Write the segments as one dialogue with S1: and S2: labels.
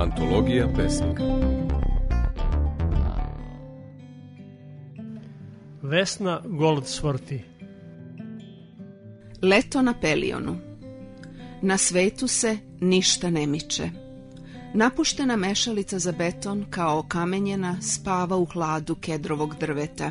S1: Antologija pesnika.
S2: Vesna Goldsworthy.
S3: Leto na Pelionu. Na svetu se ništa ne miče. Napuštena mešalica za beton, kao okamenjena, spava u hladu kedrovog drveta.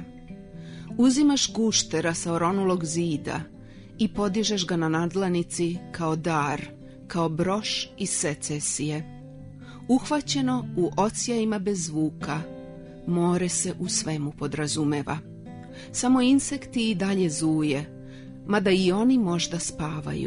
S3: Uzimaš guštera sa oronulog zida i podižeš ga na nadlanici kao dar, kao broš iz secesije. Uhvaćeno u ocijajima bez zvuka, more se u svemu podrazumeva. Samo insekti i dalje zuje, mada i oni možda spavaju.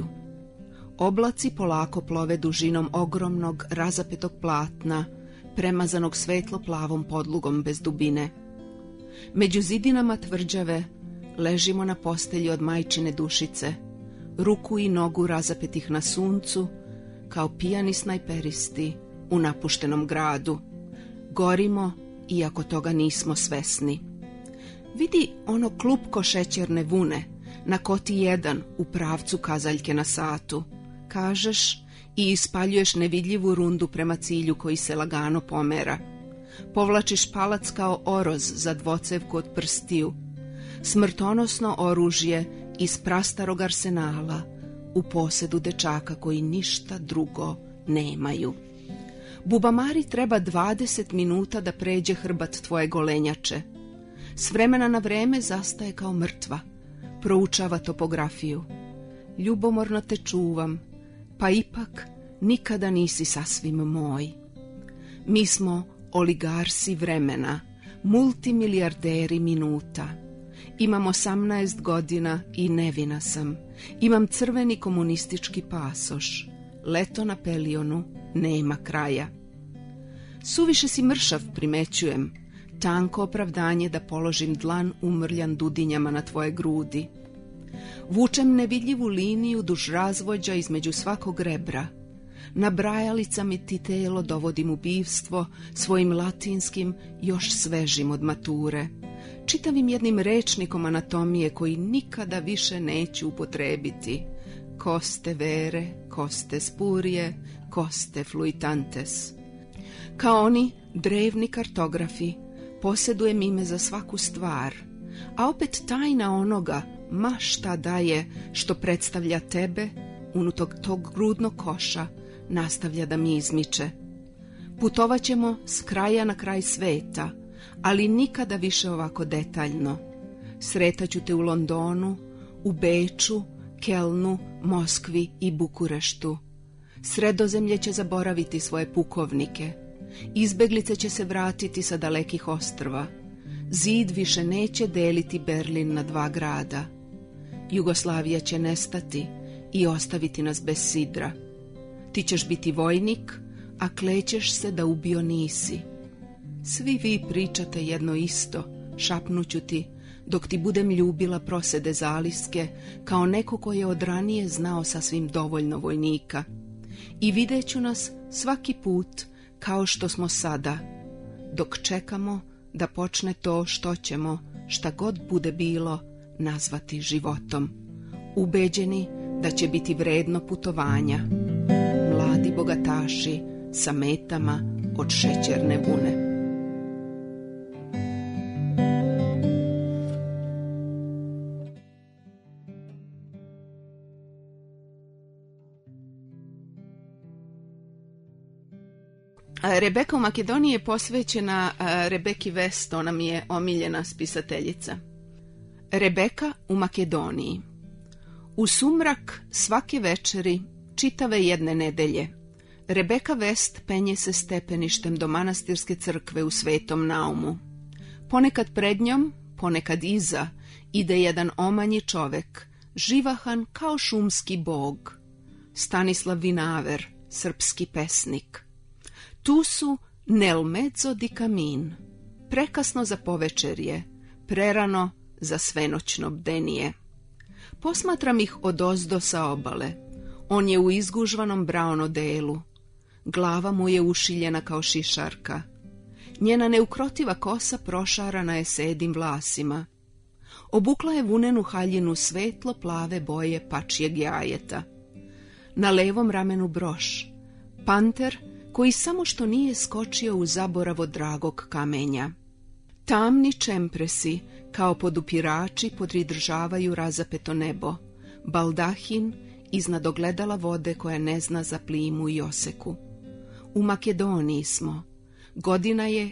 S3: Oblaci polako plove dužinom ogromnog razapetog platna, premazanog svetlo-plavom podlugom bez dubine. Među zidinama tvrđave ležimo na postelji od majčine dušice, ruku i nogu razapetih na suncu, kao pijani snajperisti u napuštenom gradu. Gorimo, iako toga nismo svesni. Vidi ono klupko šećerne vune na koti 1 u pravcu kazaljke na satu, kažeš i ispaljuješ nevidljivu rundu prema cilju koji se lagano pomera. Povlačiš palac kao oroz za dvocevku od prstiju, smrtonosno oružje iz prastarog arsenala u posedu dečaka koji ništa drugo nemaju. Bubamari treba 20 minuta da pređe hrbat tvoje golenjače. S vremena na vreme zastaje kao mrtva, proučava topografiju. Ljubomorno te čuvam, pa ipak nikada nisi sasvim moj. Mi smo oligarsi vremena, multimilijarderi minuta. Imam 18 godina i nevina sam. Imam crveni komunistički pasoš. Leto na Pelionu nema kraja. Suviše si mršav, primećujem. Tanko opravdanje da položim dlan umrljan dudinjama na tvoje grudi. Vučem nevidljivu liniju duž razvođa između svakog rebra. Na brajalicama ti telo dovodim u bivstvo svojim latinskim, još svežim od mature. Čitavim jednim rečnikom anatomije koji nikada više neću upotrebiti. Koste vere, koste spurije, koste fluitantes. Kao oni drevni kartografi, posjedujem ime za svaku stvar, a opet tajna onoga, ma šta daje, što predstavlja tebe, unutar tog grudnog koša, nastavlja da mi izmiče. Putovat ćemo s kraja na kraj sveta, ali nikada više ovako detaljno. Sretaću te u Londonu, u Beču, Kelnu, Moskvi i Bukureštu. Sredozemlje će zaboraviti svoje pukovnike. Izbeglice će se vratiti sa dalekih ostrva. Zid više neće deliti Berlin na 2 grada. Jugoslavija će nestati i ostaviti nas bez sidra. Ti ćeš biti vojnik, a klećeš se da ubio nisi. Svi vi pričate jedno isto, šapnuću ti, dok ti budem ljubila prosede zaliske, kao neko ko je od ranije znao sasvim dovoljno vojnika. I videću nas svaki put kao što smo sada, dok čekamo da počne to što ćemo, šta god bude bilo, nazvati životom. Ubeđeni da će biti vredno putovanja. Mladi bogataši sa metama od šećerne vune. Rebeka u Makedoniji je posvećena Rebeki West, ona mi je omiljena spisateljica. Rebeka u Makedoniji. U sumrak svake večeri, čitave jedne nedelje, Rebeka West penje se stepeništem do manastirske crkve u Svetom Naumu. Ponekad pred njom, ponekad iza, ide jedan omanji čovek, živahan kao šumski bog. Stanislav Vinaver, srpski pesnik. Tu su nel mezzo di camin, prekasno za povečerje, prerano za svenoćno bdenije. Posmatram ih odozdo sa obale. On je u izgužvanom brown odelu. Glava mu je ušiljena kao šišarka. Njena neukrotiva kosa prošarana je sedim vlasima. Obukla je vunenu haljinu svetlo plave boje pačijeg jajeta. Na levom ramenu broš. Panter koji samo što nije skočio u zaborav od dragog kamenja. Tamni čempresi, kao podupirači, podridržavaju razapeto nebo, baldahin iznad ogledala vode koja ne zna za plimu i oseku. U Makedoniji smo. Godina je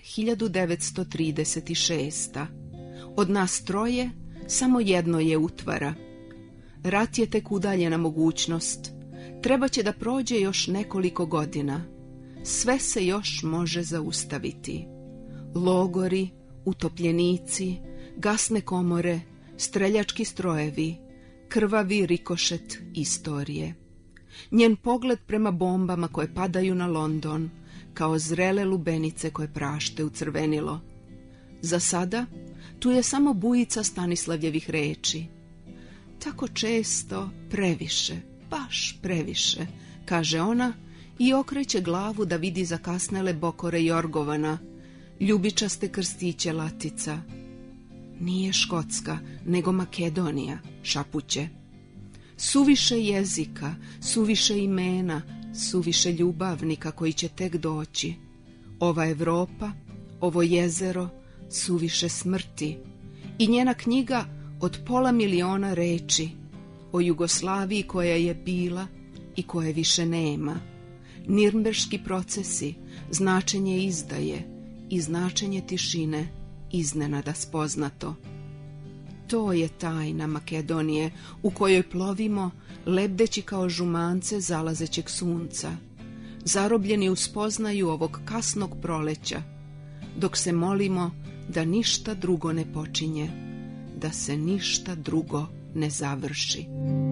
S3: 1936. Od nas troje samo jedno je utvara. Rat je tek udaljena mogućnost. Treba će da prođe još nekoliko godina. Sve se još može zaustaviti. Logori, utopljenici, gasne komore, streljački strojevi, krvavi rikošet istorije. Njen pogled prema bombama koje padaju na London, kao zrele lubenice koje prašte u crvenilo. Za sada, tu je samo bujica Stanislavljevih reči. Tako često, previše, baš previše, kaže ona i okreće glavu da vidi zakasnele bokore Jorgovana, ljubičaste krstiće latica. Nije Škotska, nego Makedonija, šapuće. Suviše jezika, suviše imena, suviše ljubavnika koji će tek doći. Ova Evropa, ovo jezero, suviše smrti. I njena knjiga od 500.000 reči o Jugoslaviji koja je bila i koje više nema. Nirnberški procesi, značenje izdaje i značenje tišine, iznenada spoznato. To je tajna Makedonije u kojoj plovimo, lebdeći kao žumance zalazećeg sunca, zarobljeni u spoznaju ovog kasnog proleća, dok se molimo da ništa drugo ne počinje, da se ništa drugo ne završi.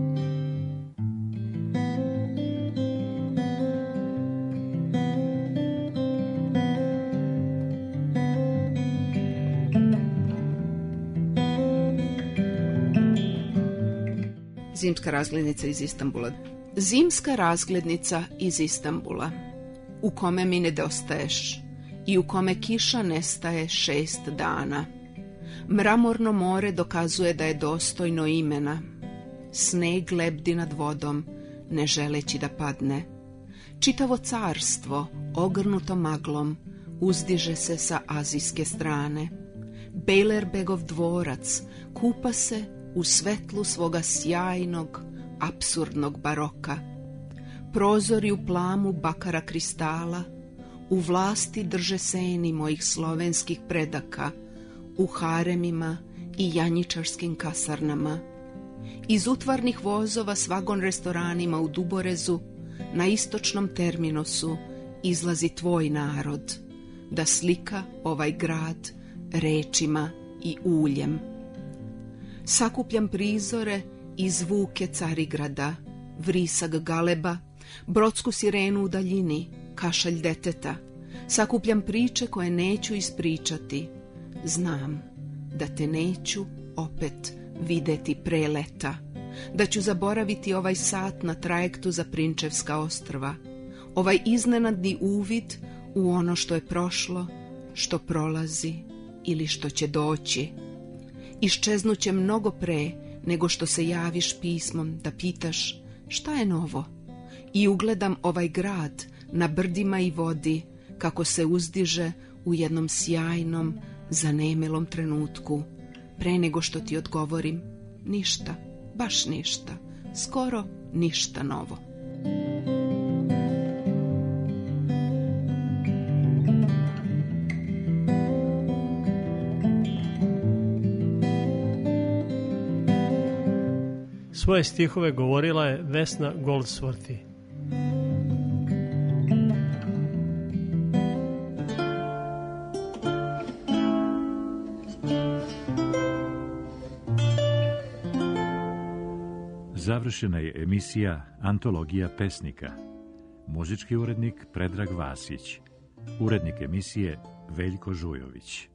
S3: Zimska razglednica iz Istanbula. Zimska razglednica iz Istanbula, u kome mi nedostaješ i u kome kiša nestaje 6 dana. Mramorno more dokazuje da je dostojno imena. Sneg lebdi nad vodom, ne želeći da padne. Čitavo carstvo, ogrnuto maglom, uzdiže se sa azijske strane. Bejlerbegov dvorac kupa se u svetlu svoga sjajnog, apsurdnog baroka. Prozori u plamu bakara kristala, u vlasti drže seni mojih slovenskih predaka, u haremima i janjičarskim kasarnama. Iz utvarnih vozova s vagon restoranima u Duborezu, na istočnom terminosu, izlazi tvoj narod, da slika ovaj grad rečima i uljem. Sakupljam prizore i zvuke Carigrada, vrisak galeba, brodsku sirenu u daljini, kašalj deteta. Sakupljam priče koje neću ispričati. Znam da te neću opet videti pre leta, da ću zaboraviti ovaj sat na trajektu za Prinčevska ostrva, ovaj iznenadni uvid u ono što je prošlo, što prolazi ili što će doći. Iščeznuće mnogo pre nego što se javiš pismom da pitaš šta je novo, i ugledam ovaj grad na brdima i vodi kako se uzdiže u jednom sjajnom, zanemelom trenutku, pre nego što ti odgovorim ništa, baš ništa, skoro ništa novo.
S2: Svoje stihove govorila je Vesna Goldsworthy.
S1: Završena je emisija Antologija pesnika. Muzički urednik Predrag Vasić. Urednik emisije Veljko Žujović.